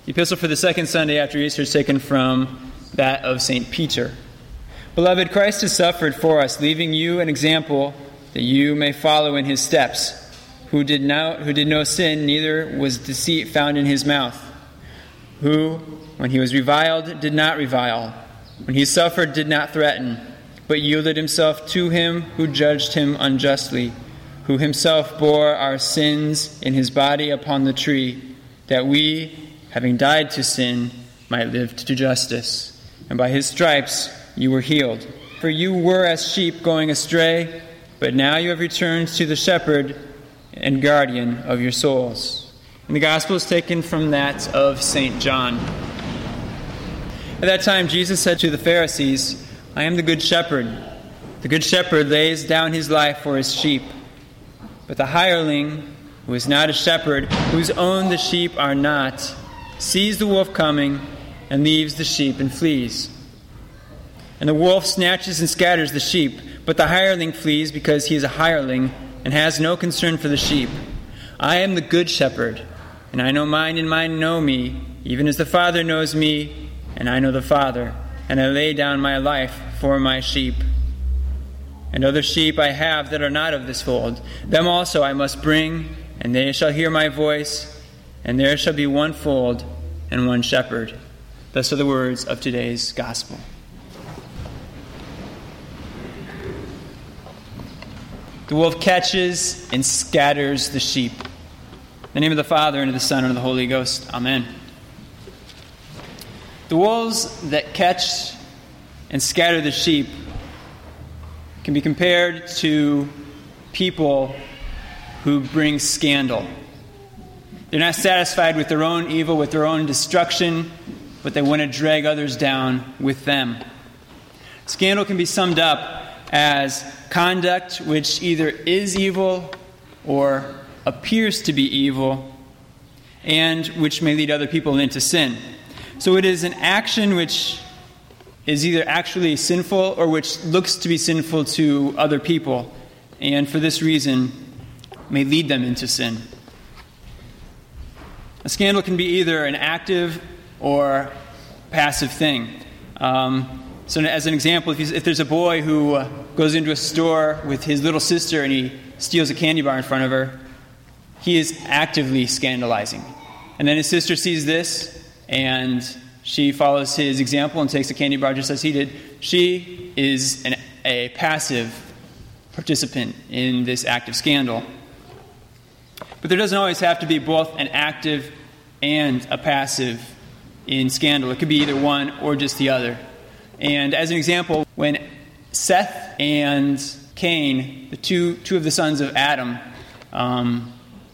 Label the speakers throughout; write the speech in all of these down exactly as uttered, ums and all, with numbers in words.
Speaker 1: The epistle for the second Sunday after Easter is taken from that of Saint Peter. Beloved, Christ has suffered for us, leaving you an example that you may follow in his steps, who did no, who did no sin, neither was deceit found in his mouth, who, when he was reviled, did not revile, when he suffered, did not threaten, but yielded himself to him who judged him unjustly, who himself bore our sins in his body upon the tree, that we, having died to sin, might live to justice. And by his stripes you were healed. For you were as sheep going astray, but now you have returned to the shepherd and guardian of your souls. And the gospel is taken from that of Saint John. At that time Jesus said to the Pharisees, I am the good shepherd. The good shepherd lays down his life for his sheep. But the hireling, who is not a shepherd, whose own the sheep are not, sees the wolf coming, and leaves the sheep and flees. And the wolf snatches and scatters the sheep, but the hireling flees because he is a hireling and has no concern for the sheep. I am the good shepherd, and I know mine, and mine know me, even as the Father knows me, and I know the Father, and I lay down my life for my sheep. And other sheep I have that are not of this fold. Them also I must bring, and they shall hear my voice, and there shall be one fold and one shepherd. Thus are the words of today's gospel. The wolf catches and scatters the sheep. In the name of the Father, and of the Son, and of the Holy Ghost. Amen. The wolves that catch and scatter the sheep can be compared to people who bring scandal. They're not satisfied with their own evil, with their own destruction, but they want to drag others down with them. Scandal can be summed up as conduct which either is evil or appears to be evil, and which may lead other people into sin. So it is an action which is either actually sinful or which looks to be sinful to other people, and for this reason may lead them into sin. A scandal can be either an active or passive thing. Um, so as an example, if, you, if there's a boy who uh, goes into a store with his little sister and he steals a candy bar in front of her, he is actively scandalizing. And then his sister sees this and she follows his example and takes a candy bar just as he did. She is an, a passive participant in this act of scandal. But there doesn't always have to be both an active and a passive in scandal. It could be either one or just the other. And as an example, when Seth and Cain, the two two of the sons of Adam, um,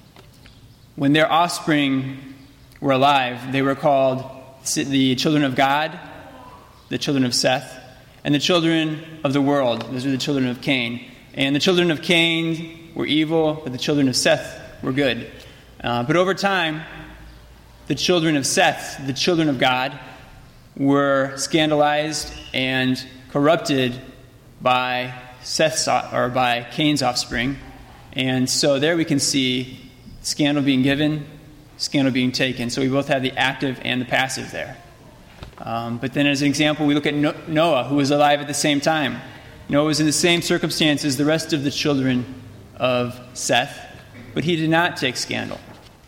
Speaker 1: when their offspring were alive, they were called the children of God, the children of Seth, and the children of the world. Those are the children of Cain. And the children of Cain were evil, but the children of Seth were good. Uh, but over time, the children of Seth, the children of God, were scandalized and corrupted by Seth's or by Cain's offspring. And so there we can see scandal being given, scandal being taken. So we both have the active and the passive there. Um, but then as an example, we look at no- Noah, who was alive at the same time. Noah was in the same circumstances as the rest of the children of Seth, but he did not take scandal.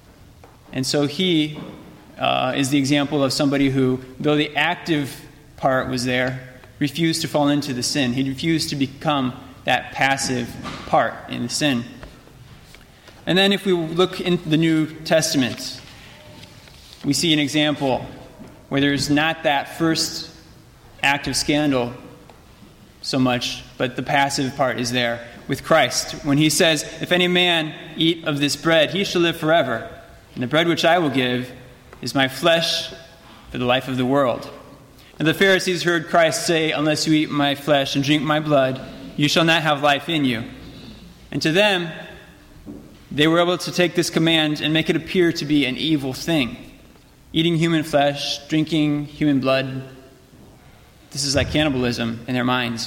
Speaker 1: And so he uh, is the example of somebody who, though the active part was there, refused to fall into the sin. He refused to become that passive part in the sin. And then if we look in the New Testament, we see an example where there's not that first act of scandal so much, but the passive part is there with Christ. When he says, if any man eat of this bread, he shall live forever. And the bread which I will give is my flesh for the life of the world. And the Pharisees heard Christ say, unless you eat my flesh and drink my blood, you shall not have life in you. And to them, they were able to take this command and make it appear to be an evil thing. Eating human flesh, drinking human blood, this is like cannibalism in their minds.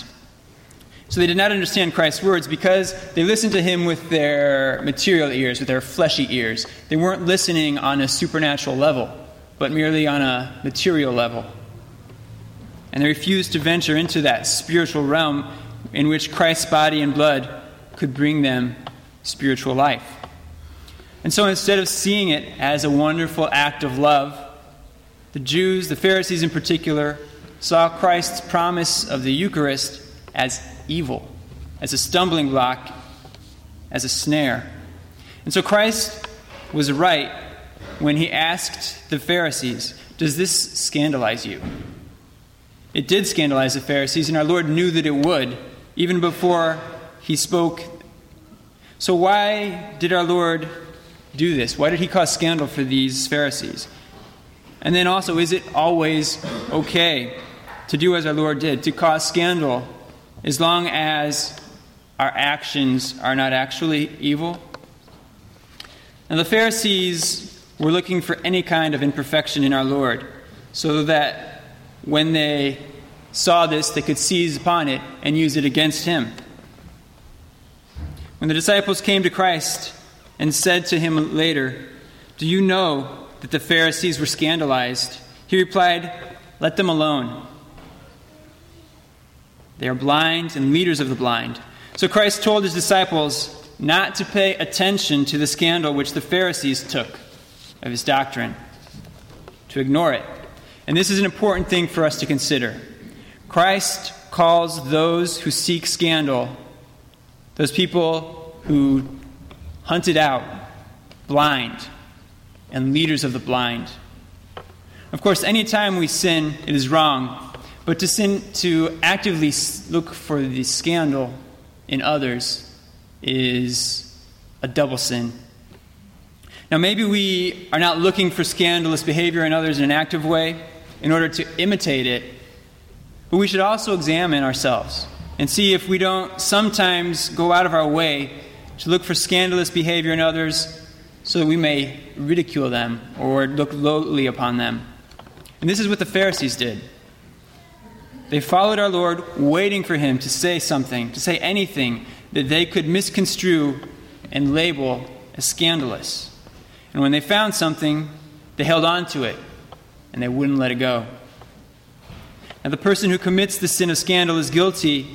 Speaker 1: So they did not understand Christ's words because they listened to him with their material ears, with their fleshy ears. They weren't listening on a supernatural level. but merely on a material level. And they refused to venture into that spiritual realm in which Christ's body and blood could bring them spiritual life. And so instead of seeing it as a wonderful act of love, the Jews, the Pharisees in particular, saw Christ's promise of the Eucharist as evil, as a stumbling block, as a snare. And so Christ was right when he asked the Pharisees, "Does this scandalize you?" It did scandalize the Pharisees, and our Lord knew that it would, even before he spoke. So why did our Lord do this? Why did he cause scandal for these Pharisees? And then also, is it always okay to do as our Lord did, to cause scandal, as long as our actions are not actually evil? Now, the Pharisees were looking for any kind of imperfection in our Lord, so that when they saw this, they could seize upon it and use it against him. When the disciples came to Christ and said to him later, "Do you know that the Pharisees were scandalized?" he replied, "Let them alone. They are blind and leaders of the blind." So Christ told his disciples not to pay attention to the scandal which the Pharisees took of his doctrine, to ignore it. And this is an important thing for us to consider. Christ calls those who seek scandal, those people who hunt it out, blind and leaders of the blind. Of course, any time we sin, it is wrong. But to sin, to actively look for the scandal in others, is a double sin. Now, maybe we are not looking for scandalous behavior in others in an active way in order to imitate it, but we should also examine ourselves and see if we don't sometimes go out of our way to look for scandalous behavior in others so that we may ridicule them or look lowly upon them. And this is what the Pharisees did. They followed our Lord, waiting for him to say something, to say anything that they could misconstrue and label as scandalous. And when they found something, they held on to it, and they wouldn't let it go. Now, the person who commits the sin of scandal is guilty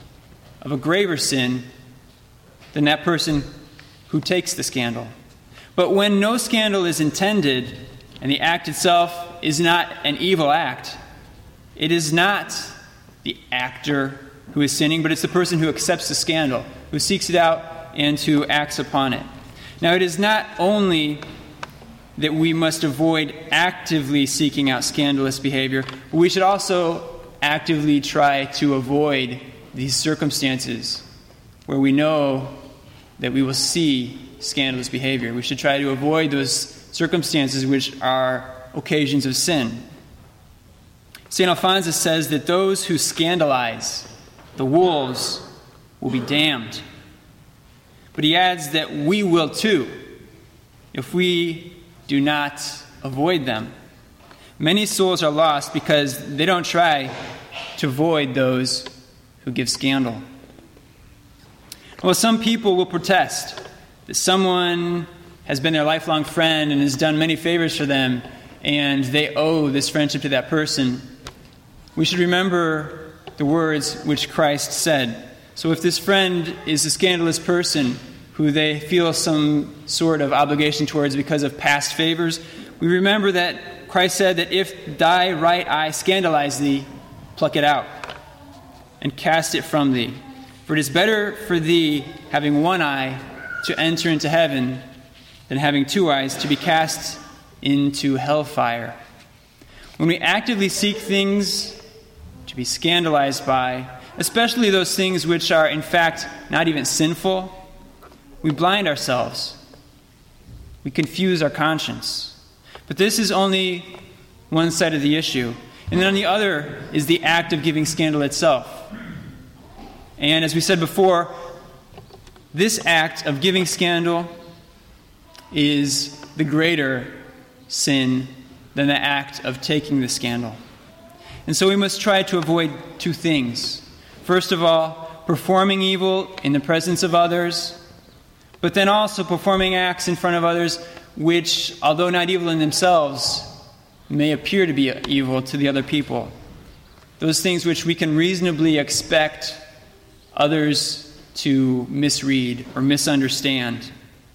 Speaker 1: of a graver sin than that person who takes the scandal. But when no scandal is intended, and the act itself is not an evil act, it is not the actor who is sinning, but it's the person who accepts the scandal, who seeks it out and who acts upon it. Now, it is not only that we must avoid actively seeking out scandalous behavior, but we should also actively try to avoid these circumstances where we know that we will see scandalous behavior. We should try to avoid those circumstances which are occasions of sin. Saint Alphonsus says that those who scandalize the wolves will be damned. But he adds that we will too, if we do not avoid them. Many souls are lost because they don't try to avoid those who give scandal. Well, some people will protest that someone has been their lifelong friend and has done many favors for them, and they owe this friendship to that person. We should remember the words which Christ said. So if this friend is a scandalous person who they feel some sort of obligation towards because of past favors, we remember that Christ said that if thy right eye scandalize thee, pluck it out and cast it from thee. For it is better for thee, having one eye, to enter into heaven than having two eyes, to be cast into hellfire. When we actively seek things to be scandalized by, especially those things which are in fact not even sinful, we blind ourselves. We confuse our conscience. But this is only one side of the issue. And then on the other is the act of giving scandal itself. And as we said before, this act of giving scandal is the greater sin than the act of taking the scandal. And so we must try to avoid two things. First of all, performing evil in the presence of others, but then also performing acts in front of others which, although not evil in themselves, may appear to be evil to the other people. Those things which we can reasonably expect others to misread or misunderstand.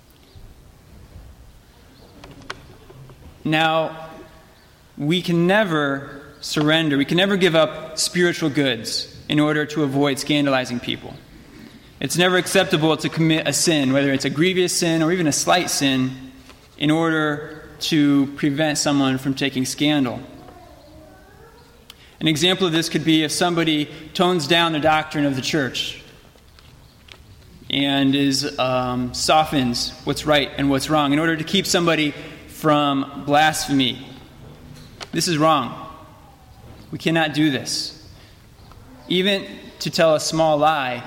Speaker 1: Now, we can never surrender, we can never give up spiritual goods in order to avoid scandalizing people. It's never acceptable to commit a sin, whether it's a grievous sin or even a slight sin, in order to prevent someone from taking scandal. An example of this could be if somebody tones down the doctrine of the church and is um, softens what's right and what's wrong in order to keep somebody from blasphemy. This is wrong. We cannot do this. Even to tell a small lie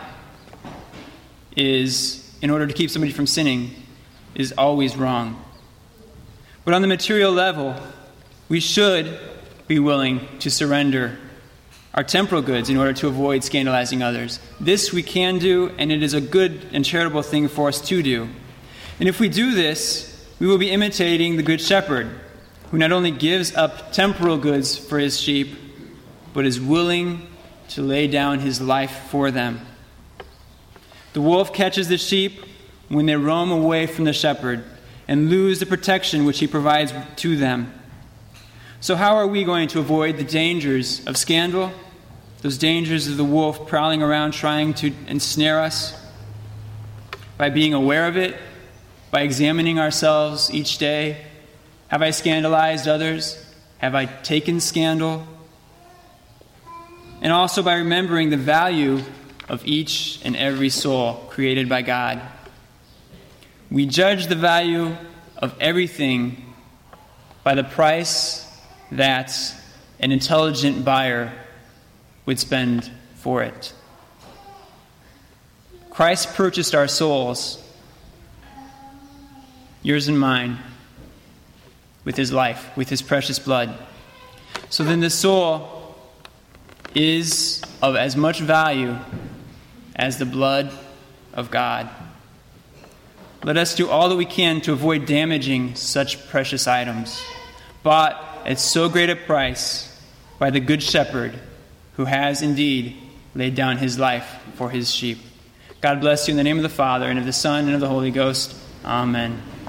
Speaker 1: is, in order to keep somebody from sinning, is always wrong. But on the material level, we should be willing to surrender our temporal goods in order to avoid scandalizing others. This we can do, and it is a good and charitable thing for us to do. And if we do this, we will be imitating the Good Shepherd, who not only gives up temporal goods for his sheep, but is willing to lay down his life for them. The wolf catches the sheep when they roam away from the shepherd and lose the protection which he provides to them. So how are we going to avoid the dangers of scandal, those dangers of the wolf prowling around trying to ensnare us? By being aware of it, by examining ourselves each day. Have I scandalized others? Have I taken scandal? And also by remembering the value of each and every soul created by God. We judge the value of everything by the price that an intelligent buyer would spend for it. Christ purchased our souls, yours and mine, with his life, with his precious blood. So then the soul is of as much value as the blood of God. Let us do all that we can to avoid damaging such precious items, bought at so great a price by the Good Shepherd, who has indeed laid down his life for his sheep. God bless you in the name of the Father, and of the Son, and of the Holy Ghost. Amen.